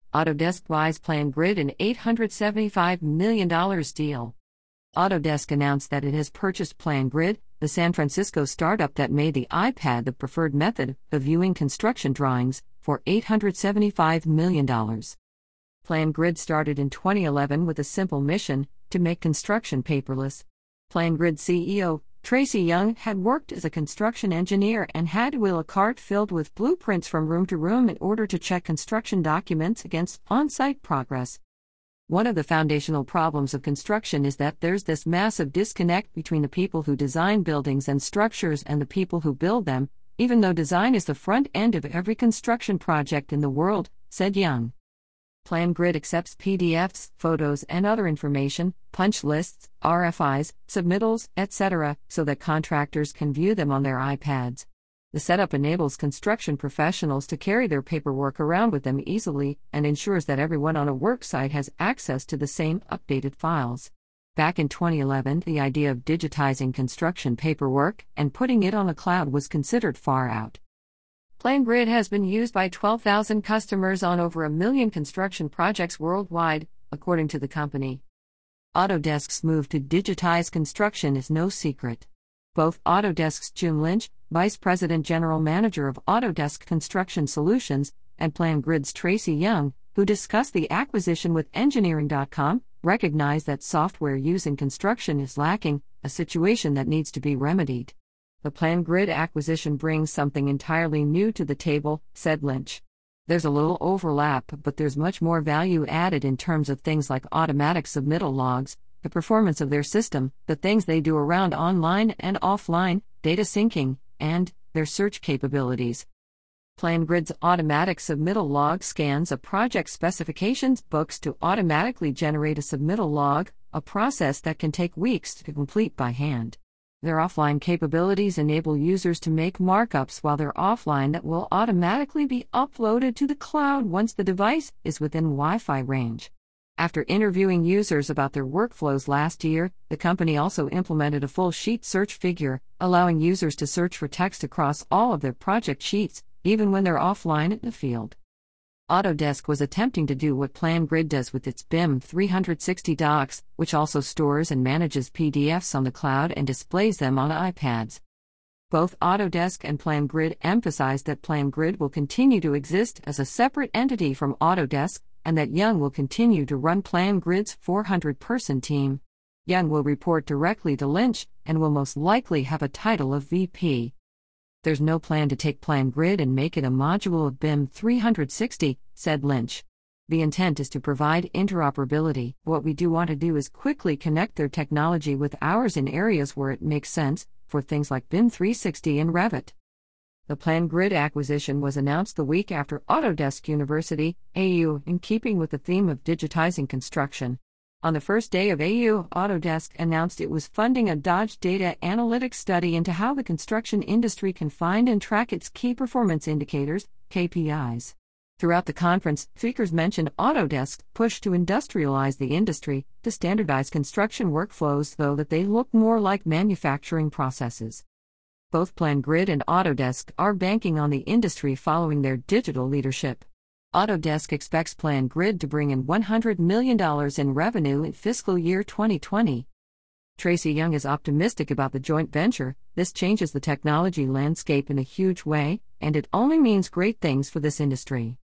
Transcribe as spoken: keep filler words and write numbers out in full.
Autodesk buys PlanGrid in eight hundred seventy-five million dollars deal. Autodesk announced that it has purchased PlanGrid, the San Francisco startup that made the iPad the preferred method of viewing construction drawings, for eight hundred seventy-five million dollars. PlanGrid started in twenty eleven with a simple mission: to make construction paperless. PlanGrid C E O, Tracy Young, had worked as a construction engineer and had to wheel a cart filled with blueprints from room to room in order to check construction documents against on-site progress. One of the foundational problems of construction is that there's this massive disconnect between the people who design buildings and structures and the people who build them, even though design is the front end of every construction project in the world, said Young. PlanGrid accepts P D Fs, photos, and other information, punch lists, R F Is, submittals, et cetera, so that contractors can view them on their iPads. The setup enables construction professionals to carry their paperwork around with them easily and ensures that everyone on a worksite has access to the same updated files. Back in twenty eleven, the idea of digitizing construction paperwork and putting it on the cloud was considered far out. PlanGrid has been used by twelve thousand customers on over a million construction projects worldwide, according to the company. Autodesk's move to digitize construction is no secret. Both Autodesk's Jim Lynch, Vice President General Manager of Autodesk Construction Solutions, and PlanGrid's Tracy Young, who discussed the acquisition with Engineering dot com, recognize that software use in construction is lacking, a situation that needs to be remedied. The PlanGrid acquisition brings something entirely new to the table, said Lynch. There's a little overlap, but there's much more value added in terms of things like automatic submittal logs, the performance of their system, the things they do around online and offline, data syncing, and their search capabilities. PlanGrid's automatic submittal log scans a project specifications books to automatically generate a submittal log, a process that can take weeks to complete by hand. Their offline capabilities enable users to make markups while they're offline that will automatically be uploaded to the cloud once the device is within Wi-Fi range. After interviewing users about their workflows last year, the company also implemented a full sheet search figure, allowing users to search for text across all of their project sheets, even when they're offline in the field. Autodesk was attempting to do what PlanGrid does with its B I M three sixty Docs, which also stores and manages P D Fs on the cloud and displays them on iPads. Both Autodesk and PlanGrid emphasize that PlanGrid will continue to exist as a separate entity from Autodesk, and that Young will continue to run PlanGrid's four hundred person team. Young will report directly to Lynch, and will most likely have a title of V P. There's no plan to take PlanGrid and make it a module of B I M three sixty, said Lynch. The intent is to provide interoperability. What we do want to do is quickly connect their technology with ours in areas where it makes sense, for things like B I M three sixty and Revit. The PlanGrid acquisition was announced the week after Autodesk University, A U, in keeping with the theme of digitizing construction. On the first day of A U, Autodesk announced it was funding a Dodge data analytics study into how the construction industry can find and track its key performance indicators, K P Is. Throughout the conference, speakers mentioned Autodesk's push to industrialize the industry, to standardize construction workflows so that they look more like manufacturing processes. Both PlanGrid and Autodesk are banking on the industry following their digital leadership. Autodesk expects PlanGrid to bring in one hundred million dollars in revenue in fiscal year twenty twenty. Tracy Young is optimistic about the joint venture. This changes the technology landscape in a huge way, and it only means great things for this industry.